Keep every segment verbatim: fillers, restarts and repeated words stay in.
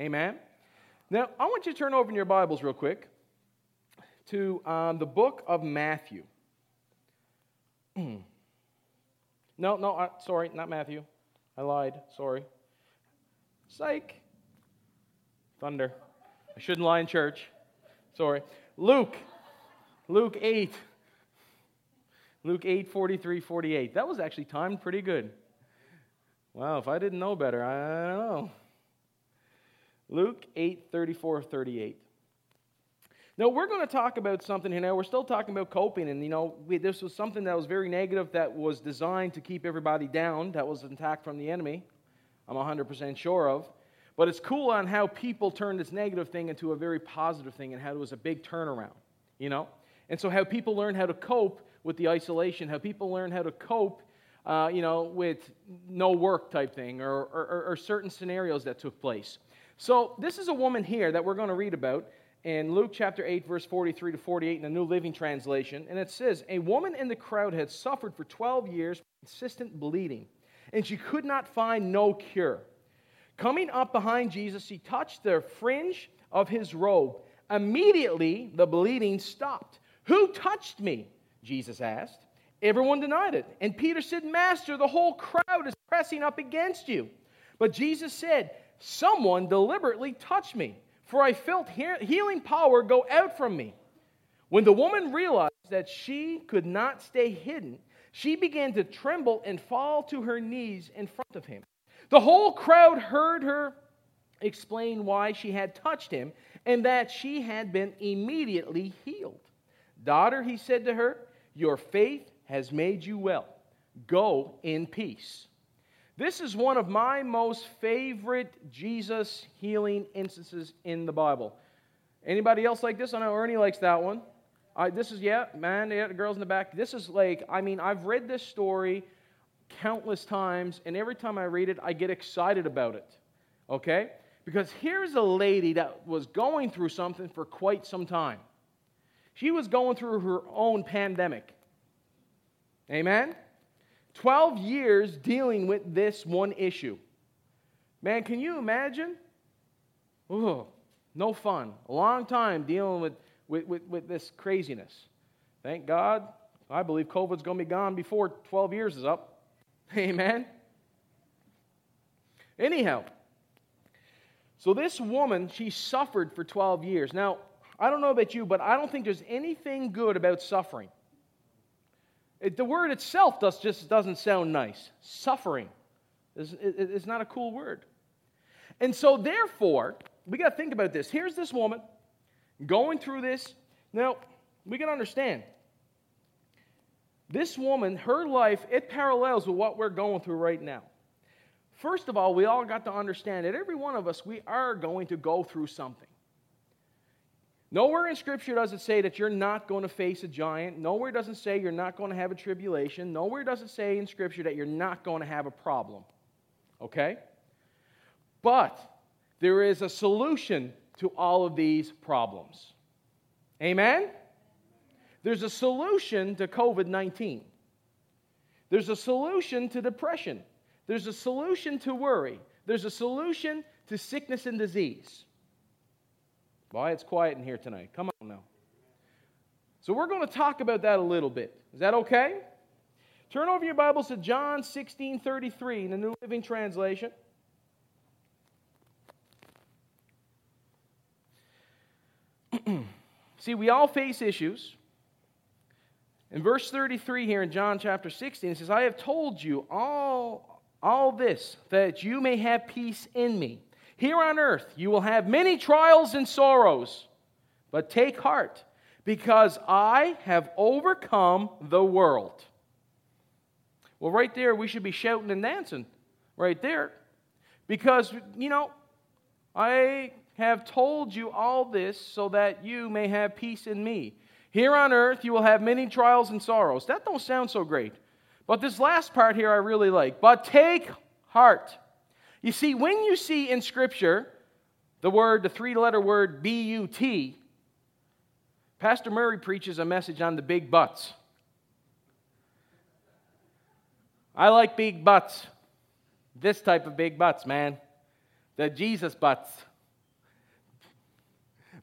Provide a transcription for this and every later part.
Amen? Now, I want you to turn over in your Bibles real quick to um, the book of Matthew. no, no, uh, sorry, not Matthew. I lied, sorry. Psych. Thunder. I shouldn't lie in church. Sorry. Luke. Luke eight. Luke eight, forty-three, forty-eight. That was actually timed pretty good. Wow, if I didn't know better, I don't know. Luke eight, thirty-four, thirty-eight. Now, we're going to talk about something here now. We're still talking about coping, and, you know, we, this was something that was very negative that was designed to keep everybody down, that was an attack from the enemy, I'm one hundred percent sure of. But it's cool on how people turned this negative thing into a very positive thing and how it was a big turnaround, you know? And so how people learn how to cope with the isolation, how people learn how to cope, uh, you know, with no work type thing or, or, or certain scenarios that took place. So this is a woman here that we're going to read about in Luke chapter eight, verse forty-three to forty-eight in the New Living Translation. And it says, a woman in the crowd had suffered for twelve years from consistent bleeding, and she could not find no cure. Coming up behind Jesus, she touched the fringe of his robe. Immediately, the bleeding stopped. Who touched me? Jesus asked. Everyone denied it. And Peter said, Master, the whole crowd is pressing up against you. But Jesus said, someone deliberately touched me, for I felt healing power go out from me. When the woman realized that she could not stay hidden, she began to tremble and fall to her knees in front of him. The whole crowd heard her explain why she had touched him and that she had been immediately healed. Daughter, he said to her, your faith has made you well. Go in peace. This is one of my most favorite Jesus healing instances in the Bible. Anybody else like this? I know Ernie likes that one. I, this is, yeah, man, yeah, the girls in the back. This is like, I mean, I've read this story countless times, and every time I read it, I get excited about it, okay? Because here's a lady that was going through something for quite some time. She was going through her own pandemic. Amen? Twelve years dealing with this one issue. Man, can you imagine? Ooh, no fun. A long time dealing with, with, with, with this craziness. Thank God, I believe COVID's going to be gone before twelve years is up. Amen? Anyhow, so this woman, she suffered for twelve years. Now, I don't know about you, but I don't think there's anything good about suffering. It, the word itself does, just doesn't sound nice. Suffering is, is, is not a cool word. And so, therefore, we got to think about this. Here's this woman going through this. Now, we got to understand. This woman, her life, it parallels with what we're going through right now. First of all, we all got to understand that every one of us, we are going to go through something. Nowhere in Scripture does it say that you're not going to face a giant. Nowhere does it say you're not going to have a tribulation. Nowhere does it say in Scripture that you're not going to have a problem. Okay? But there is a solution to all of these problems. Amen? There's a solution to covid nineteen. There's a solution to depression. There's a solution to worry. There's a solution to sickness and disease. Boy, it's quiet in here tonight. Come on now. So we're going to talk about that a little bit. Is that okay? Turn over your Bibles to John sixteen thirty-three in the New Living Translation. See, we all face issues. In verse thirty-three here in John chapter sixteen, it says, I have told you all, all this, that you may have peace in me. Here on earth you will have many trials and sorrows, but take heart, because I have overcome the world. Well, right there, we should be shouting and dancing. Right there. Because, you know, I have told you all this so that you may have peace in me. Here on earth you will have many trials and sorrows. That don't sound so great. But this last part here I really like. But take heart. You see, when you see in Scripture the word, the three-letter word B U T, Pastor Murray preaches a message on the big butts. I like big butts. This type of big butts, man. The Jesus butts.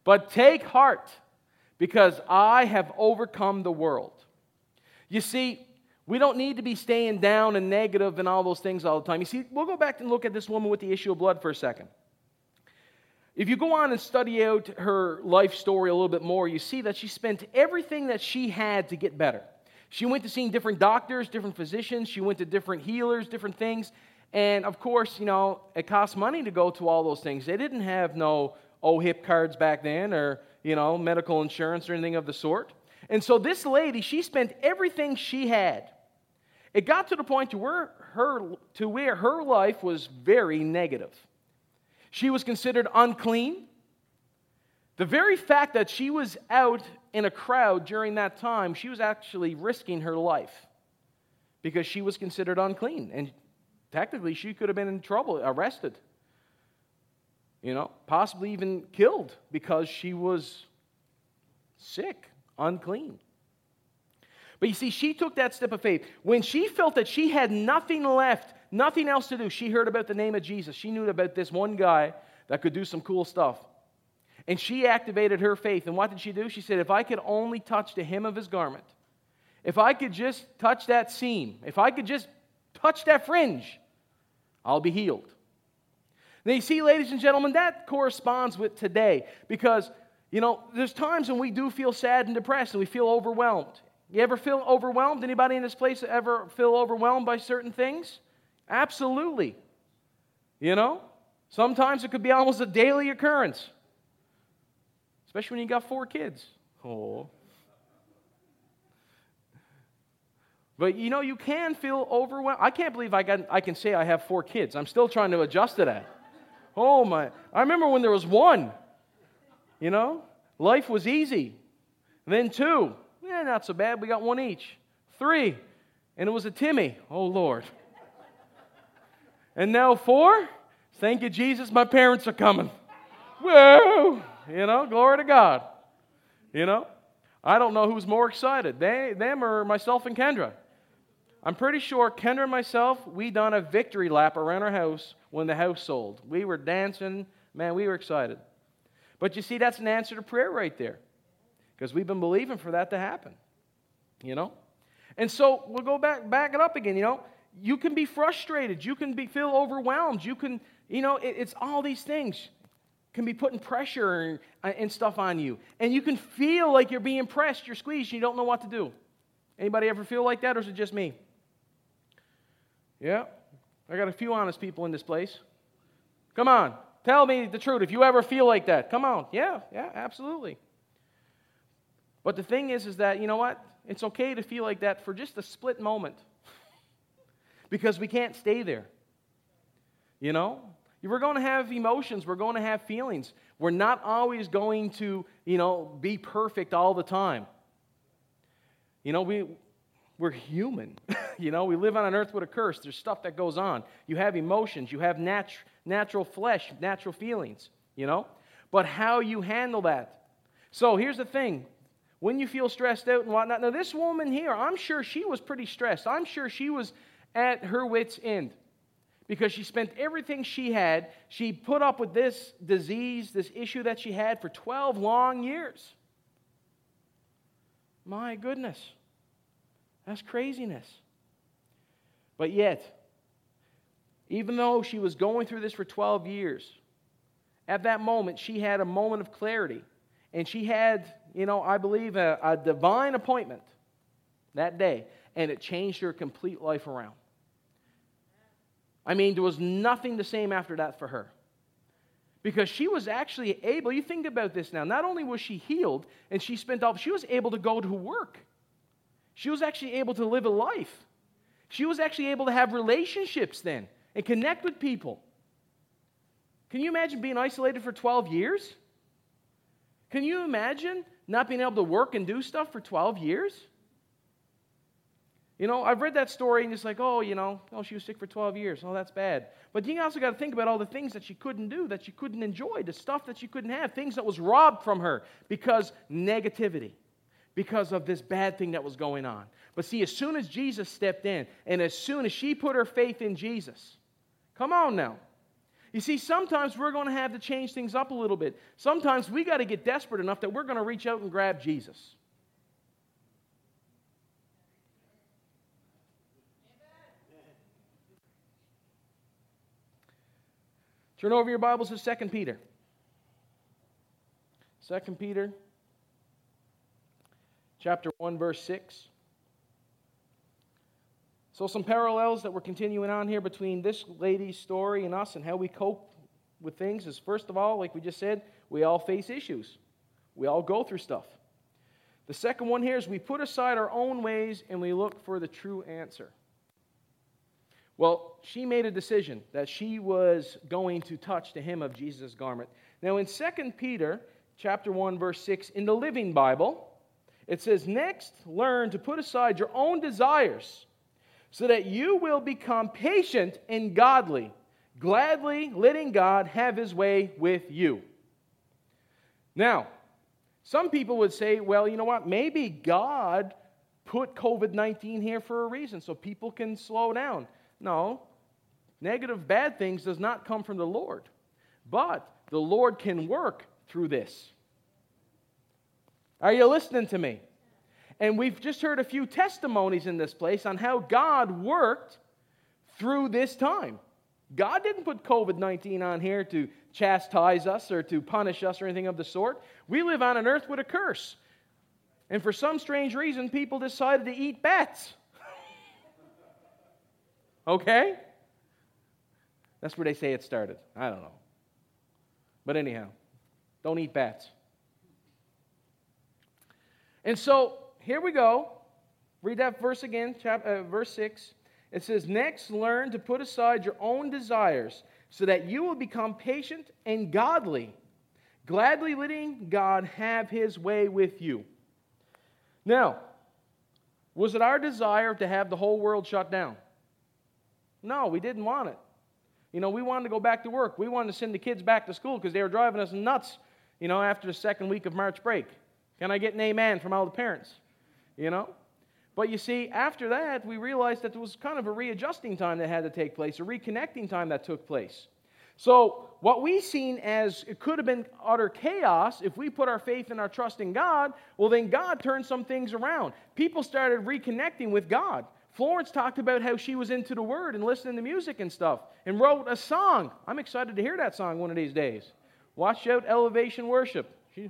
But take heart, because I have overcome the world. You see, we don't need to be staying down and negative and all those things all the time. You see, we'll go back and look at this woman with the issue of blood for a second. If you go on and study out her life story a little bit more, you see that she spent everything that she had to get better. She went to seeing different doctors, different physicians. She went to different healers, different things. And, of course, you know, it costs money to go to all those things. They didn't have no O H I P cards back then or, you know, medical insurance or anything of the sort. And so this lady, she spent everything she had. It got to the point to where her, to where her life was very negative. She was considered unclean. The very fact that she was out in a crowd during that time, she was actually risking her life because she was considered unclean. And technically, she could have been in trouble, arrested, you know, possibly even killed because she was sick, unclean. But you see, she took that step of faith. When she felt that she had nothing left, nothing else to do, she heard about the name of Jesus. She knew about this one guy that could do some cool stuff. And she activated her faith. And what did she do? She said, if I could only touch the hem of his garment, if I could just touch that seam, if I could just touch that fringe, I'll be healed. Now you see, ladies and gentlemen, that corresponds with today. Because, you know, there's times when we do feel sad and depressed and we feel overwhelmed. You ever feel overwhelmed? Anybody in this place ever feel overwhelmed by certain things? Absolutely. You know? Sometimes it could be almost a daily occurrence. Especially when you got four kids. Oh. But you know, you can feel overwhelmed. I can't believe I, got, I can say I have four kids. I'm still trying to adjust to that. Oh my. I remember when there was one. You know? Life was easy. Then two. Yeah, not so bad. We got one each. Three. And it was a Timmy. Oh, Lord. And now four. Thank you, Jesus. My parents are coming. Whoa. You know, glory to God. You know, I don't know who's more excited, they, them or myself and Kendra. I'm pretty sure Kendra and myself, we done a victory lap around our house when the house sold. We were dancing. Man, we were excited. But you see, that's an answer to prayer right there. Because we've been believing for that to happen. You know? And so we'll go back, back it up again, you know. You can be frustrated. You can be, feel overwhelmed. You can, you know, it, it's all these things can be putting pressure and, and stuff on you. And you can feel like you're being pressed, you're squeezed, you don't know what to do. Anybody ever feel like that, or is it just me? Yeah? I got a few honest people in this place. Come on. Tell me the truth. If you ever feel like that, come on. Yeah, yeah, absolutely. But the thing is, is that, you know what? It's okay to feel like that for just a split moment. Because we can't stay there. You know? We're going to have emotions. We're going to have feelings. We're not always going to, you know, be perfect all the time. You know, we, we're human. You know, we live on an earth with a curse. There's stuff that goes on. You have emotions. You have nat- natural flesh, natural feelings, you know? But how you handle that. So here's the thing. When you feel stressed out and whatnot, now this woman here, I'm sure she was pretty stressed. I'm sure she was at her wit's end. Because she spent everything she had. She put up with this disease, this issue that she had for twelve long years. My goodness. That's craziness. But yet, even though she was going through this for twelve years, at that moment, she had a moment of clarity. And she had, you know, I believe, a, a divine appointment that day. And it changed her complete life around. I mean, there was nothing the same after that for her. Because she was actually able, you think about this now, not only was she healed and she spent all, she was able to go to work. She was actually able to live a life. She was actually able to have relationships then and connect with people. Can you imagine being isolated for twelve years? Can you imagine not being able to work and do stuff for twelve years? You know, I've read that story and it's like, oh, you know, oh, she was sick for twelve years. Oh, that's bad. But you also got to think about all the things that she couldn't do, that she couldn't enjoy, the stuff that she couldn't have, things that was robbed from her because negativity, because of this bad thing that was going on. But see, as soon as Jesus stepped in and as soon as she put her faith in Jesus, come on now. You see, sometimes we're going to have to change things up a little bit. Sometimes we got to get desperate enough that we're going to reach out and grab Jesus. Turn over your Bibles to Second Peter. Second Peter, chapter one, verse six. So some parallels that we're continuing on here between this lady's story and us and how we cope with things is, first of all, like we just said, we all face issues. We all go through stuff. The second one here is we put aside our own ways and we look for the true answer. Well, she made a decision that she was going to touch the hem of Jesus' garment. Now in Second Peter chapter one, verse six, in the Living Bible, it says, "Next, learn to put aside your own desires, so that you will become patient and godly, gladly letting God have His way with you." Now, some people would say, well, you know what, maybe God put covid nineteen here for a reason, so people can slow down. No, negative, bad things does not come from the Lord. But the Lord can work through this. Are you listening to me? And we've just heard a few testimonies in this place on how God worked through this time. God didn't put covid nineteen on here to chastise us or to punish us or anything of the sort. We live on an earth with a curse. And for some strange reason, people decided to eat bats. Okay? That's where they say it started. I don't know. But anyhow, don't eat bats. And so, here we go. Read that verse again, chapter, uh, verse six. It says, "Next, learn to put aside your own desires, so that you will become patient and godly, gladly letting God have His way with you." Now, was it our desire to have the whole world shut down? No, we didn't want it. You know, we wanted to go back to work. We wanted to send the kids back to school because they were driving us nuts, you know, after the second week of March break. Can I get an amen from all the parents? You know? But you see, after that, we realized that there was kind of a readjusting time that had to take place, a reconnecting time that took place. So, what we seen as it could have been utter chaos, if we put our faith and our trust in God, well, then God turned some things around. People started reconnecting with God. Florence talked about how she was into the Word and listening to music and stuff, and wrote a song. I'm excited to hear that song one of these days. Watch out, Elevation Worship. She,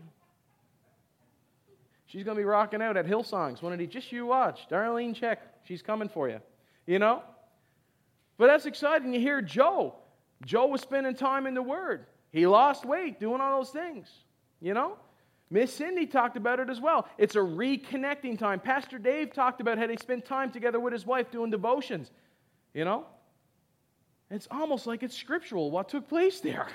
she's going to be rocking out at Hillsongs one of these. Just you watch. Darlene Check. She's coming for you. You know? But that's exciting. You hear Joe. Joe was spending time in the Word. He lost weight doing all those things. You know? Miss Cindy talked about it as well. It's a reconnecting time. Pastor Dave talked about how they spent time together with his wife doing devotions. You know? It's almost like it's scriptural what took place there.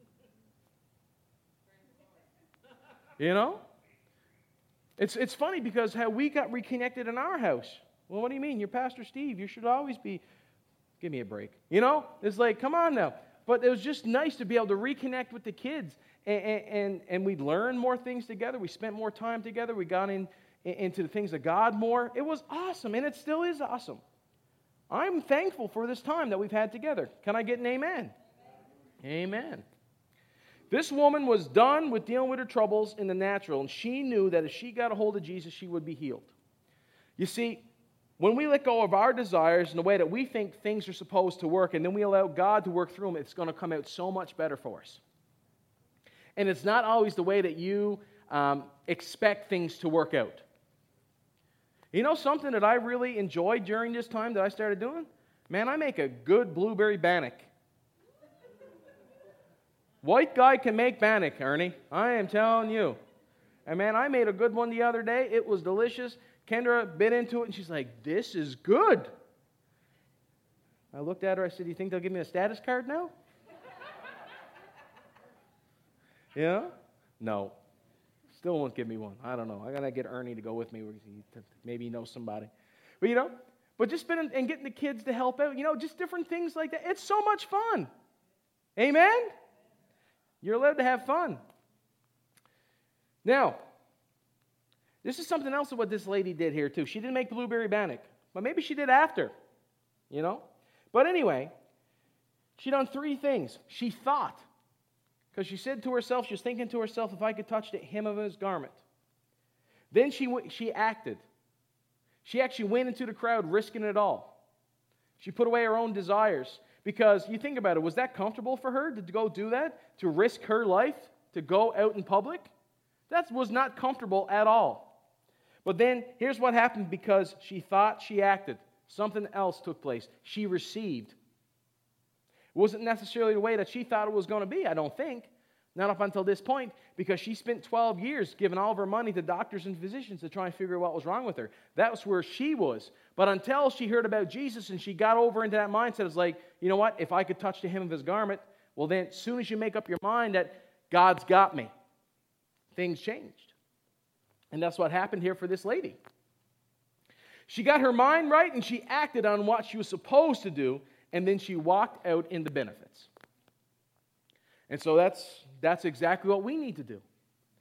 You know? It's, it's funny because how we got reconnected in our house. Well, what do you mean? You're Pastor Steve. You should always be... Give me a break. You know? It's like, come on now. But it was just nice to be able to reconnect with the kids. And, and, and we learned more things together. We spent more time together. We got in, into the things of God more. It was awesome, and it still is awesome. I'm thankful for this time that we've had together. Can I get an amen? Amen. Amen. This woman was done with dealing with her troubles in the natural, and she knew that if she got a hold of Jesus, she would be healed. You see, when we let go of our desires and the way that we think things are supposed to work, and then we allow God to work through them, it's going to come out so much better for us. And it's not always the way that you um, expect things to work out. You know something that I really enjoyed during this time that I started doing? Man, I make a good blueberry bannock. White guy can make bannock, Ernie. I am telling you. And man, I made a good one the other day. It was delicious. Kendra bit into it, and she's like, "This is good." I looked at her. I said, "Do you think they'll give me a status card now?" Yeah? No. Still won't give me one. I don't know. I got to get Ernie to go with me. Maybe he knows somebody. But, you know, but just spending and getting the kids to help out, you know, just different things like that. It's so much fun. Amen? You're allowed to have fun. Now, this is something else of what this lady did here, too. She didn't make blueberry bannock, but maybe she did after, you know? But anyway, She done three things. She thought, because she said to herself, she was thinking to herself, if I could touch the hem of his garment. Then she, she acted. She actually went into the crowd risking it all. She put away her own desires. Because you think about it, was that comfortable for her to go do that? To risk her life? To go out in public? That was not comfortable at all. But then, here's what happened because she thought, she acted. Something else took place. She received. It wasn't necessarily the way that she thought it was going to be, I don't think. Not up until this point, because she spent twelve years giving all of her money to doctors and physicians to try and figure out what was wrong with her. That was where she was. But until she heard about Jesus and she got over into that mindset, it's like, you know what? If I could touch the hem of his garment, well then, as soon as you make up your mind that God's got me, things changed. And that's what happened here for this lady. She got her mind right and she acted on what she was supposed to do, and then she walked out in the benefits. And so that's that's exactly what we need to do.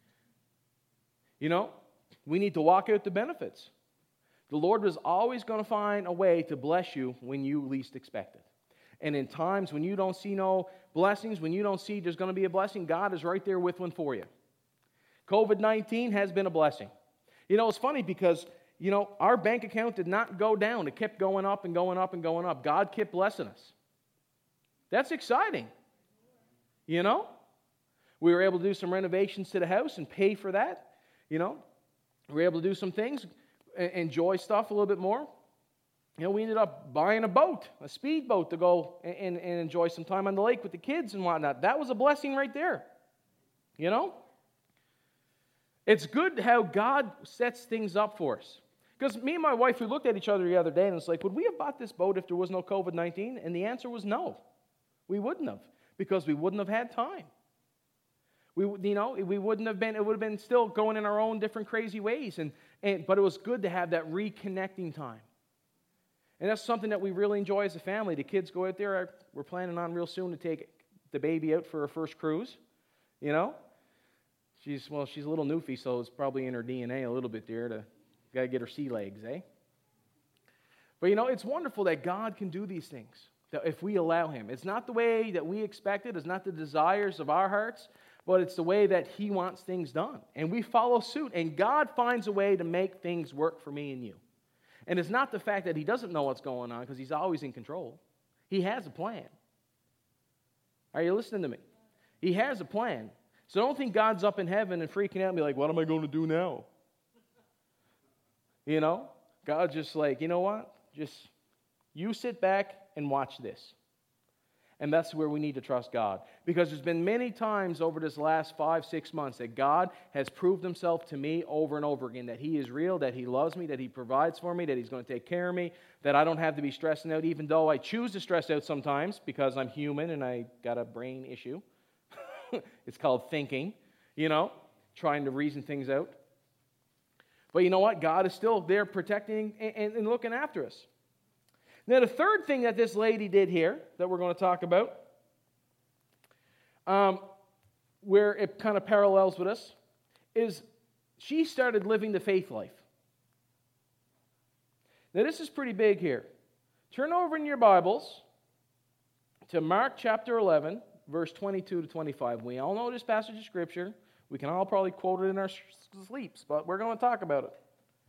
You know, we need to walk out the benefits. The Lord was always going to find a way to bless you when you least expect it. And in times when you don't see no blessings, when you don't see there's going to be a blessing, God is right there with one for you. covid nineteen has been a blessing. You know, it's funny because, you know, our bank account did not go down. It kept going up and going up and going up. God kept blessing us. That's exciting. You know? We were able to do some renovations to the house and pay for that. You know? We were able to do some things, enjoy stuff a little bit more. You know, we ended up buying a boat, a speedboat to go and, and enjoy some time on the lake with the kids and whatnot. That was a blessing right there. You know? It's good how God sets things up for us. Because me and my wife, we looked at each other the other day and it's like, would we have bought this boat if there was no covid nineteen? And the answer was no. We wouldn't have. Because we wouldn't have had time. We, you know, we wouldn't have been, it would have been still going in our own different crazy ways. And, and But it was good to have that reconnecting time. And that's something that we really enjoy as a family. The kids go out there. We're planning on real soon to take the baby out for her first cruise. You know? She's, well, she's a little newfie, so it's probably in her D N A a little bit there to, got to get her sea legs, eh? But, you know, it's wonderful that God can do these things, that if we allow Him. It's not the way that we expect it. It's not the desires of our hearts, but it's the way that He wants things done. And we follow suit, and God finds a way to make things work for me and you. And it's not the fact that He doesn't know what's going on, because He's always in control. He has a plan. Are you listening to me? He has a plan. So don't think God's up in heaven and freaking out and be like, what am I going to do now? You know? God's just like, you know what? Just, you sit back and watch this. And that's where we need to trust God. Because there's been many times over this last five, six months that God has proved Himself to me over and over again. That He is real, that He loves me, that He provides for me, that He's going to take care of me, that I don't have to be stressing out, even though I choose to stress out sometimes because I'm human and I got a brain issue. It's called thinking, you know, trying to reason things out. But you know what? God is still there protecting and, and looking after us. Now, the third thing that this lady did here that we're going to talk about, um, where it kind of parallels with us, is she started living the faith life. Now, this is pretty big here. Turn over in your Bibles to Mark chapter eleven, verse twenty-two to twenty-five. We all know this passage of Scripture. We can all probably quote it in our sleeps, but we're going to talk about it.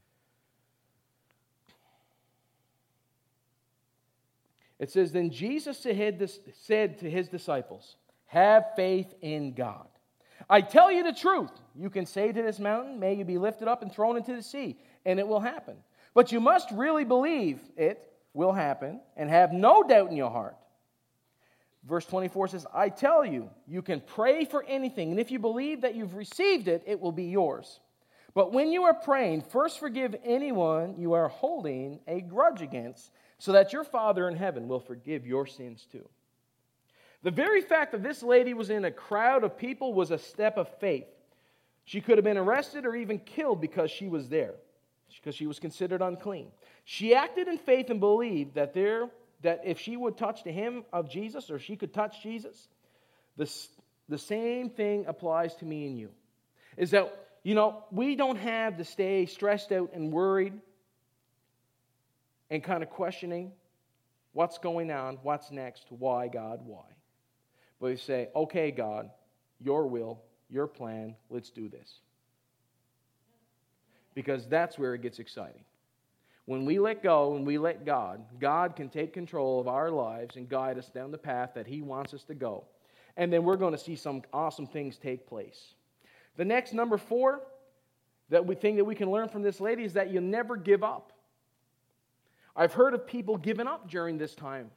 It says, then Jesus said to His disciples, have faith in God. I tell you the truth. You can say to this mountain, may you be lifted up and thrown into the sea, and it will happen. But you must really believe it will happen and have no doubt in your heart. Verse twenty-four says, I tell you, you can pray for anything, and if you believe that you've received it, it will be yours. But when you are praying, first forgive anyone you are holding a grudge against, so that your Father in heaven will forgive your sins too. The very fact that this lady was in a crowd of people was a step of faith. She could have been arrested or even killed because she was there, because she was considered unclean. She acted in faith and believed that there that if she would touch the hem of Jesus, or she could touch Jesus, the, the same thing applies to me and you. Is that, you know, we don't have to stay stressed out and worried and kind of questioning What's going on? What's next? Why, God? Why? But we say, okay, God, your will, your plan, let's do this. Because that's where it gets exciting. When we let go and we let God, God can take control of our lives and guide us down the path that He wants us to go. And then we're going to see some awesome things take place. The next, number four, that we thing that we can learn from this lady is that you never give up. I've heard of people giving up during this time.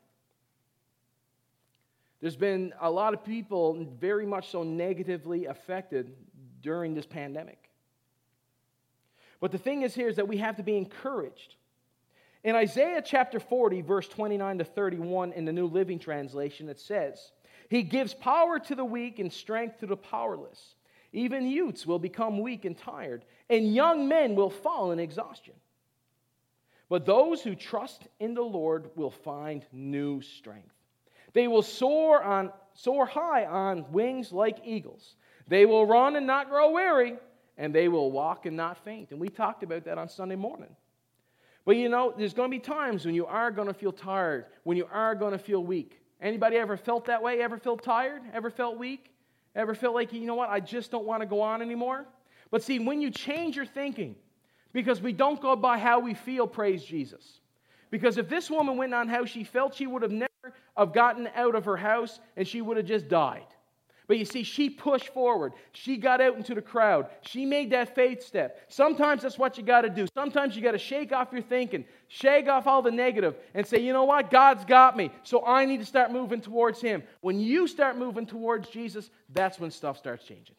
There's been a lot of people very much so negatively affected during this pandemic. But the thing is here is that we have to be encouraged. In Isaiah chapter forty, verse twenty-nine to thirty-one in the New Living Translation, it says, He gives power to the weak and strength to the powerless. Even youths will become weak and tired, and young men will fall in exhaustion. But those who trust in the Lord will find new strength. They will soar on soar high on wings like eagles. They will run and not grow weary, and they will walk and not faint. And we talked about that on Sunday morning. But you know, there's going to be times when you are going to feel tired, when you are going to feel weak. Anybody ever felt that way? Ever felt tired? Ever felt weak? Ever felt like, you know what, I just don't want to go on anymore? But see, when you change your thinking, because we don't go by how we feel, praise Jesus. Because if this woman went on how she felt, she would have never have gotten out of her house and she would have just died. But you see, she pushed forward. She got out into the crowd. She made that faith step. Sometimes that's what you got to do. Sometimes you got to shake off your thinking, shake off all the negative, and say, you know what? God's got me, so I need to start moving towards Him. When you start moving towards Jesus, that's when stuff starts changing.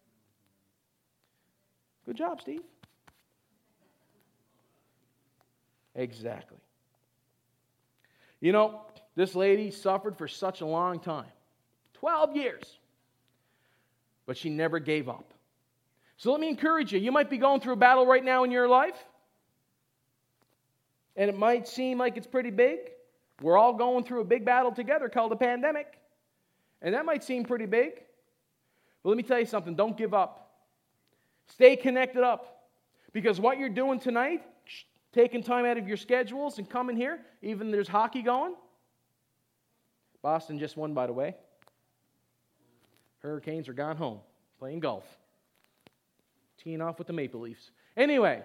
Good job, Steve. Exactly. You know, this lady suffered for such a long time. twelve years. But she never gave up. So let me encourage you. You might be going through a battle right now in your life. And it might seem like it's pretty big. We're all going through a big battle together called a pandemic. And that might seem pretty big. But let me tell you something. Don't give up. Stay connected up. Because what you're doing tonight, taking time out of your schedules and coming here, even there's hockey going. Boston just won, by the way. Hurricanes are gone home, playing golf. Teeing off with the Maple Leafs. Anyway,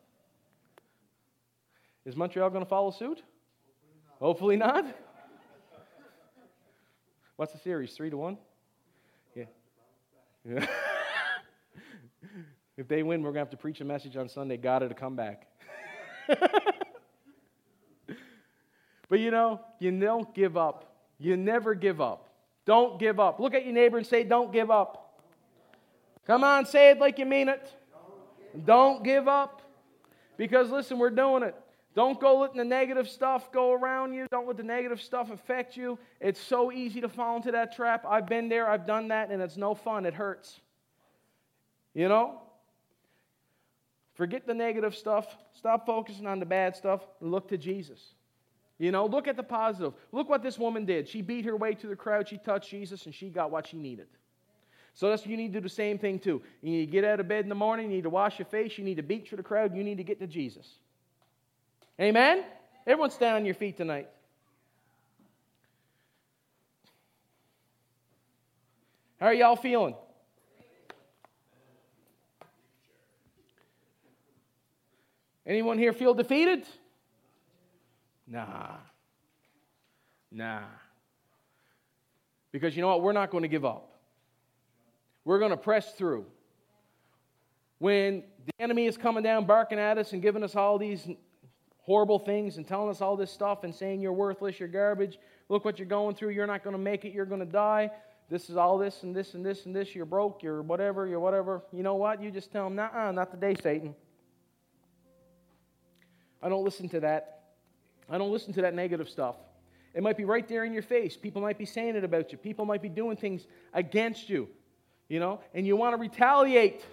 is Montreal going to follow suit? Hopefully not. Hopefully not. What's the series, three to one? Yeah. yeah. If they win, we're going to have to preach a message on Sunday, God to come back. But you know, you don't give up. You never give up. Don't give up. Look at your neighbor and say, don't give up. Come on, say it like you mean it. Don't give up. Because listen, we're doing it. Don't go letting the negative stuff go around you. Don't let the negative stuff affect you. It's so easy to fall into that trap. I've been there. I've done that, and it's no fun. It hurts. You know? Forget the negative stuff. Stop focusing on the bad stuff and look to Jesus. You know, look at the positive. Look what this woman did. She beat her way to the crowd. She touched Jesus, and she got what she needed. So that's you need to do the same thing too. You need to get out of bed in the morning. You need to wash your face. You need to beat through the crowd. You need to get to Jesus. Amen? Everyone stand on your feet tonight. How are y'all feeling? Anyone here feel defeated? Nah. Nah. Because you know what? We're not going to give up. We're going to press through. When the enemy is coming down, barking at us and giving us all these horrible things and telling us all this stuff and saying you're worthless, you're garbage, look what you're going through, you're not going to make it, you're going to die, this is all this and this and this and this, you're broke, you're whatever, you're whatever. You know what? You just tell them, nah, not today, Satan. I don't listen to that. I don't listen to that negative stuff. It might be right there in your face. People might be saying it about you. People might be doing things against you, you know, and you want to retaliate.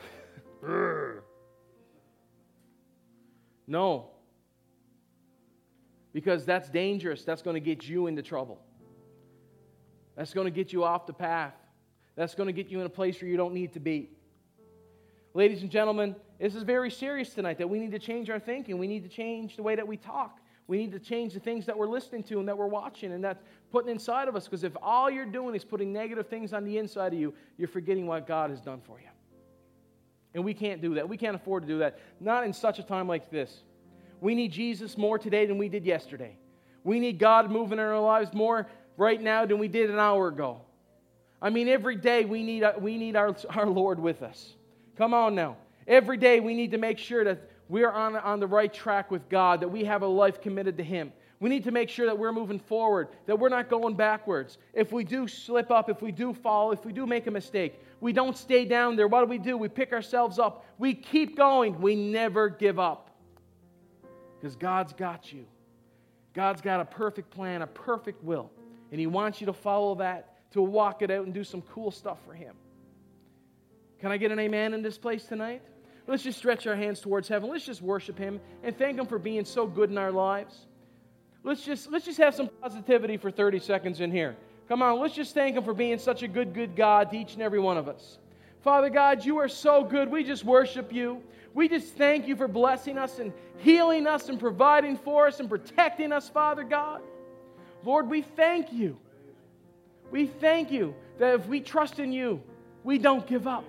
No. Because that's dangerous. That's going to get you into trouble. That's going to get you off the path. That's going to get you in a place where you don't need to be. Ladies and gentlemen, this is very serious tonight that we need to change our thinking. We need to change the way that we talk. We need to change the things that we're listening to and that we're watching and that's putting inside of us. Because if all you're doing is putting negative things on the inside of you, you're forgetting what God has done for you. And we can't do that. We can't afford to do that. Not in such a time like this. We need Jesus more today than we did yesterday. We need God moving in our lives more right now than we did an hour ago. I mean, every day we need, we need our, our Lord with us. Come on now. Every day we need to make sure that we're on, on the right track with God, that we have a life committed to Him. We need to make sure that we're moving forward, that we're not going backwards. If we do slip up, if we do fall, if we do make a mistake, we don't stay down there. What do we do? We pick ourselves up. We keep going. We never give up. Because God's got you. God's got a perfect plan, a perfect will. And He wants you to follow that, to walk it out and do some cool stuff for Him. Can I get an amen in this place tonight? Let's just stretch our hands towards heaven. Let's just worship Him and thank Him for being so good in our lives. Let's just, let's just have some positivity for thirty seconds in here. Come on, let's just thank Him for being such a good, good God to each and every one of us. Father God, You are so good. We just worship You. We just thank You for blessing us and healing us and providing for us and protecting us, Father God. Lord, we thank You. We thank You that if we trust in You, we don't give up.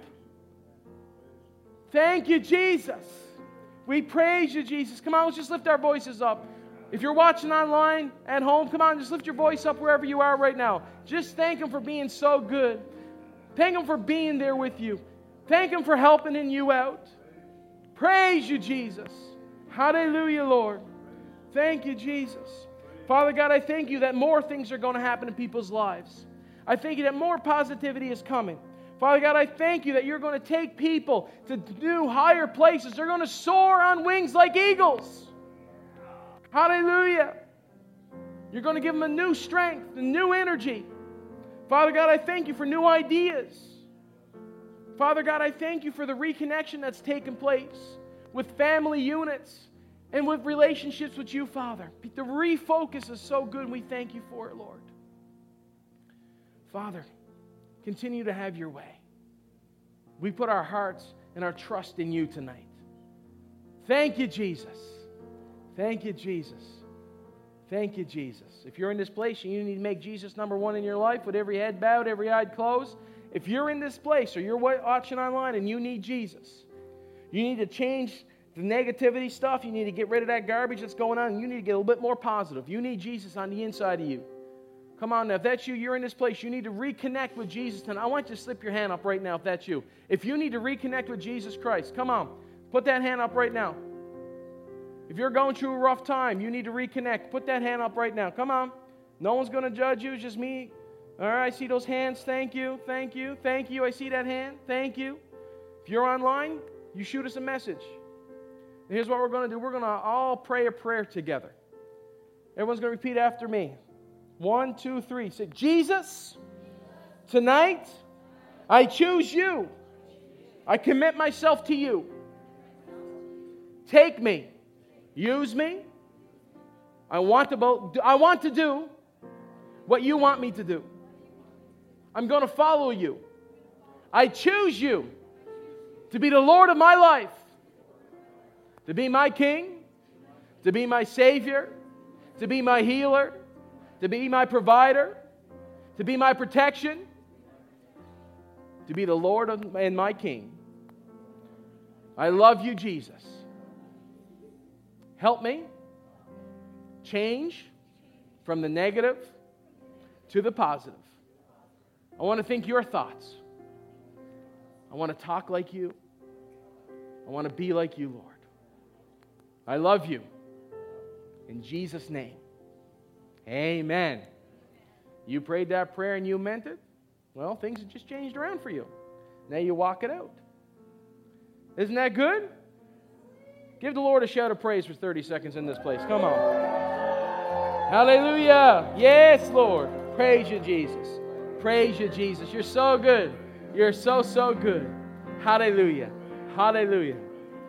Thank You, Jesus. We praise You, Jesus. Come on, let's just lift our voices up. If you're watching online at home, come on, just lift your voice up wherever you are right now. Just thank Him for being so good. Thank Him for being there with you. Thank Him for helping in you out. Praise You, Jesus. Hallelujah, Lord. Thank You, Jesus. Father God, I thank You that more things are going to happen in people's lives. I thank You that more positivity is coming. Father God, I thank You that You're going to take people to new, higher places. They're going to soar on wings like eagles. Hallelujah. You're going to give them a new strength, a new energy. Father God, I thank You for new ideas. Father God, I thank You for the reconnection that's taken place with family units and with relationships with You, Father. The refocus is so good, and we thank You for it, Lord. Father, continue to have Your way. We put our hearts and our trust in You tonight. Thank You, Jesus. Thank You, Jesus. Thank You, Jesus. If you're in this place and you need to make Jesus number one in your life with every head bowed, every eye closed, if you're in this place or you're watching online and you need Jesus, you need to change the negativity stuff, you need to get rid of that garbage that's going on, and you need to get a little bit more positive. You need Jesus on the inside of you. Come on now, if that's you, you're in this place, you need to reconnect with Jesus tonight. I want you to slip your hand up right now if that's you. If you need to reconnect with Jesus Christ, come on, put that hand up right now. If you're going through a rough time, you need to reconnect. Put that hand up right now. Come on. No one's going to judge you. It's just me. All right, I see those hands. Thank you. Thank you. Thank you. I see that hand. Thank you. If you're online, you shoot us a message. And here's what we're going to do. We're going to all pray a prayer together. Everyone's going to repeat after me. One, two, three. Say, Jesus, tonight, I choose You. I commit myself to You. Take me. Use me. I want to, I want to do what You want me to do. I'm going to follow You. I choose You to be the Lord of my life, to be my King, to be my Savior, to be my healer, to be my provider, to be my protection, to be the Lord and my King. I love You, Jesus. Help me change from the negative to the positive. I want to think Your thoughts. I want to talk like You. I want to be like You, Lord. I love You. In Jesus' name, amen. You prayed that prayer and you meant it? Well, things have just changed around for you. Now you walk it out. Isn't that good? Give the Lord a shout of praise for thirty seconds in this place. Come on. Hallelujah. Yes, Lord. Praise You, Jesus. Praise You, Jesus. You're so good. You're so, so good. Hallelujah. Hallelujah.